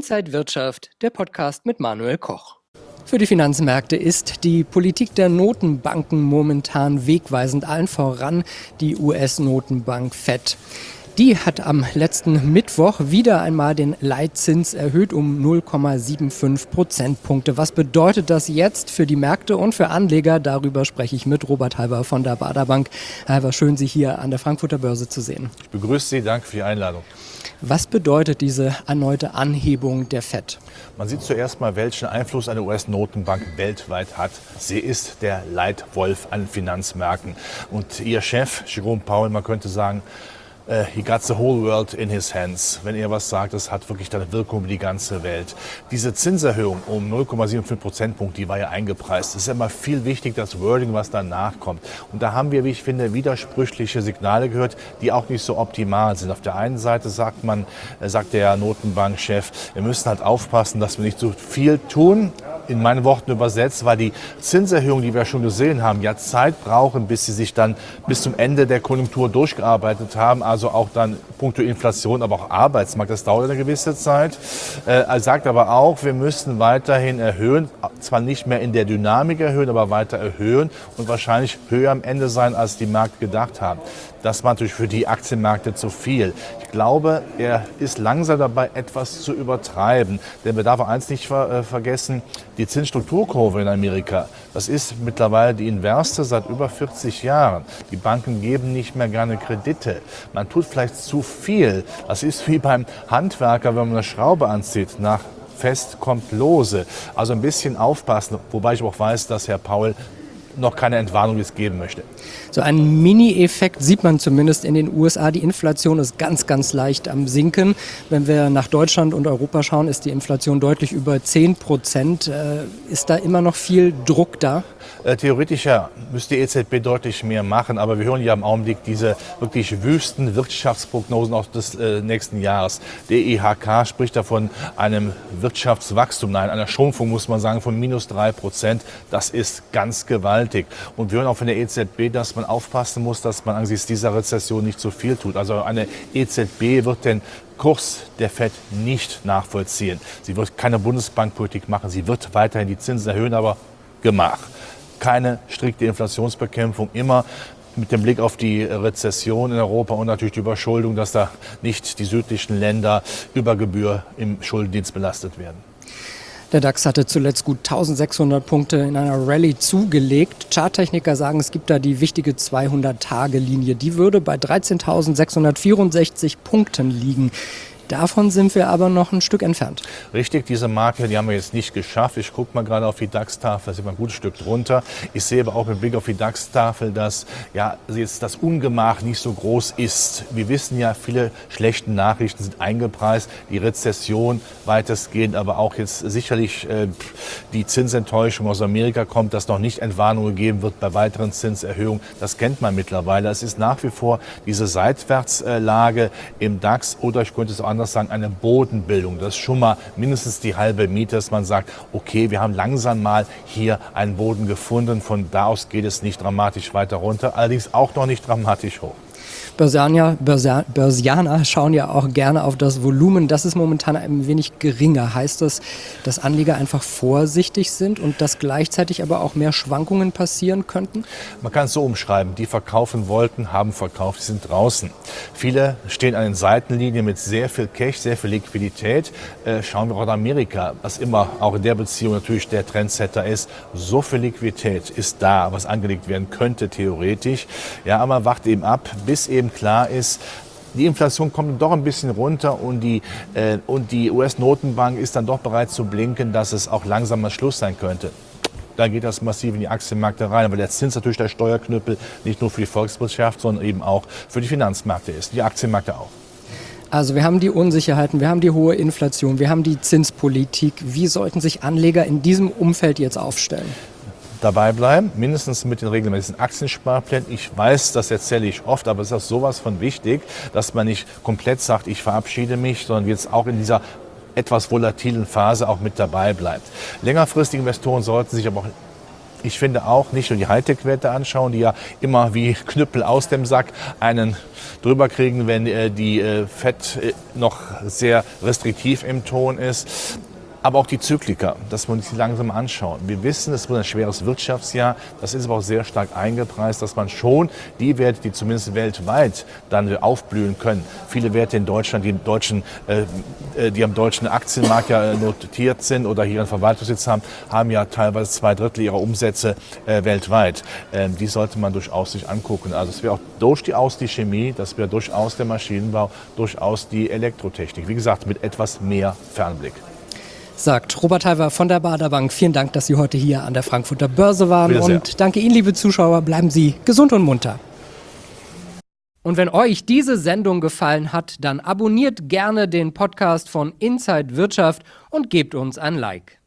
Inside Wirtschaft, der Podcast mit Manuel Koch. Für die Finanzmärkte ist die Politik der Notenbanken momentan wegweisend, allen voran die US-Notenbank Fed. Die hat am letzten Mittwoch wieder einmal den Leitzins erhöht um 0,75 Prozentpunkte. Was bedeutet das jetzt für die Märkte und für Anleger? Darüber spreche ich mit Robert Halber von der Baader Bank. Herr Halber, schön, Sie hier an der Frankfurter Börse zu sehen. Ich begrüße Sie, danke für die Einladung. Was bedeutet diese erneute Anhebung der Fed? Man sieht zuerst mal, welchen Einfluss eine US-Notenbank weltweit hat. Sie ist der Leitwolf an Finanzmärkten. Und ihr Chef, Jerome Powell, man könnte sagen, he got the whole world in his hands. Wenn er was sagt, das hat wirklich eine Wirkung über die ganze Welt. Diese Zinserhöhung um 0,75 Prozentpunkt, die war ja eingepreist. Es ist ja immer viel wichtig, das Wording, was danach kommt. Und da haben wir, wie ich finde, widersprüchliche Signale gehört, die auch nicht so optimal sind. Auf der einen Seite sagt der Notenbankchef, wir müssen halt aufpassen, dass wir nicht so viel tun. In meinen Worten übersetzt, weil die Zinserhöhungen, die wir schon gesehen haben, ja Zeit brauchen, bis sie sich dann bis zum Ende der Konjunktur durchgearbeitet haben. Also auch dann punkto Inflation, aber auch Arbeitsmarkt. Das dauert eine gewisse Zeit. Er sagt aber auch, wir müssen weiterhin erhöhen, zwar nicht mehr in der Dynamik erhöhen, aber weiter erhöhen und wahrscheinlich höher am Ende sein, als die Märkte gedacht haben. Das war natürlich für die Aktienmärkte zu viel. Ich glaube, er ist langsam dabei, etwas zu übertreiben. Denn wir dürfen eins nicht vergessen, die Zinsstrukturkurve in Amerika, das ist mittlerweile die inverse seit über 40 Jahren. Die Banken geben nicht mehr gerne Kredite. Man tut vielleicht zu viel. Das ist wie beim Handwerker, wenn man eine Schraube anzieht. Nach fest kommt lose. Also ein bisschen aufpassen, wobei ich auch weiß, dass Herr Powell noch keine Entwarnung jetzt geben möchte. So einen Mini-Effekt sieht man zumindest in den USA. Die Inflation ist ganz, ganz leicht am Sinken. Wenn wir nach Deutschland und Europa schauen, ist die Inflation deutlich über 10%. Ist da immer noch viel Druck da? Theoretisch ja, müsste die EZB deutlich mehr machen, aber wir hören ja im Augenblick diese wirklich wüsten Wirtschaftsprognosen auch des nächsten Jahres. Der IHK spricht davon einem Wirtschaftswachstum, nein, einer Schrumpfung muss man sagen von -3%. Das ist ganz gewaltig. Und wir hören auch von der EZB, dass man aufpassen muss, dass man angesichts dieser Rezession nicht zu viel tut. Also eine EZB wird den Kurs der Fed nicht nachvollziehen. Sie wird keine Bundesbankpolitik machen, sie wird weiterhin die Zinsen erhöhen, aber Gemach. Keine strikte Inflationsbekämpfung, immer mit dem Blick auf die Rezession in Europa und natürlich die Überschuldung, dass da nicht die südlichen Länder über Gebühr im Schuldendienst belastet werden. Der DAX hatte zuletzt gut 1600 Punkte in einer Rallye zugelegt. Charttechniker sagen, es gibt da die wichtige 200-Tage-Linie. Die würde bei 13.664 Punkten liegen. Davon sind wir aber noch ein Stück entfernt. Richtig, diese Marke, die haben wir jetzt nicht geschafft. Ich gucke mal gerade auf die DAX-Tafel, da sind wir ein gutes Stück drunter. Ich sehe aber auch mit Blick auf die DAX-Tafel, dass ja, jetzt das Ungemach nicht so groß ist. Wir wissen ja, viele schlechte Nachrichten sind eingepreist, die Rezession weitestgehend, aber auch jetzt sicherlich die Zinsenttäuschung aus Amerika kommt, dass noch nicht Entwarnung gegeben wird bei weiteren Zinserhöhungen. Das kennt man mittlerweile. Es ist nach wie vor diese Seitwärtslage im DAX oder ich könnte es auch anders sagen, eine Bodenbildung. Das ist schon mal mindestens die halbe Miete, dass man sagt, okay, wir haben langsam mal hier einen Boden gefunden. Von da aus geht es nicht dramatisch weiter runter, allerdings auch noch nicht dramatisch hoch. Börsianer schauen ja auch gerne auf das Volumen. Das ist momentan ein wenig geringer. Heißt das, dass Anleger einfach vorsichtig sind und dass gleichzeitig aber auch mehr Schwankungen passieren könnten? Man kann es so umschreiben. Die verkaufen wollten, haben verkauft, die sind draußen. Viele stehen an den Seitenlinien mit sehr viel Cash, sehr viel Liquidität. Schauen wir auch in Amerika, was immer auch in der Beziehung natürlich der Trendsetter ist. So viel Liquidität ist da, was angelegt werden könnte theoretisch. Ja, aber man wacht eben ab, bis eben klar ist, die Inflation kommt doch ein bisschen runter und die US-Notenbank ist dann doch bereit zu blinken, dass es auch langsam mal Schluss sein könnte. Da geht das massiv in die Aktienmärkte rein, weil der Zins natürlich der Steuerknüppel nicht nur für die Volkswirtschaft, sondern eben auch für die Finanzmärkte ist, die Aktienmärkte auch. Also wir haben die Unsicherheiten, wir haben die hohe Inflation, wir haben die Zinspolitik. Wie sollten sich Anleger in diesem Umfeld jetzt aufstellen? Dabei bleiben, mindestens mit den regelmäßigen Aktiensparplänen. Ich weiß, das erzähle ich oft, aber es ist sowas von wichtig, dass man nicht komplett sagt, ich verabschiede mich, sondern jetzt auch in dieser etwas volatilen Phase auch mit dabei bleibt. Längerfristige Investoren sollten sich aber auch Ich finde auch, nicht nur die Hightech-Werte anschauen, die ja immer wie Knüppel aus dem Sack einen drüber kriegen, wenn die Fed noch sehr restriktiv im Ton ist. Aber auch die Zyklika, dass wir uns die langsam anschauen. Wir wissen, es wird ein schweres Wirtschaftsjahr. Das ist aber auch sehr stark eingepreist, dass man schon die Werte, die zumindest weltweit dann aufblühen können. Viele Werte in Deutschland, die am deutschen Aktienmarkt ja notiert sind oder hier einen Verwaltungssitz haben, haben ja teilweise 2/3 ihrer Umsätze weltweit. Die sollte man durchaus sich angucken. Also es wäre auch durchaus die Chemie, das wäre durchaus der Maschinenbau, durchaus die Elektrotechnik. Wie gesagt, mit etwas mehr Fernblick. Sagt Robert Halver von der Baader Bank. Vielen Dank, dass Sie heute hier an der Frankfurter Börse waren. Und danke Ihnen, liebe Zuschauer. Bleiben Sie gesund und munter. Und wenn euch diese Sendung gefallen hat, dann abonniert gerne den Podcast von Inside Wirtschaft und gebt uns ein Like.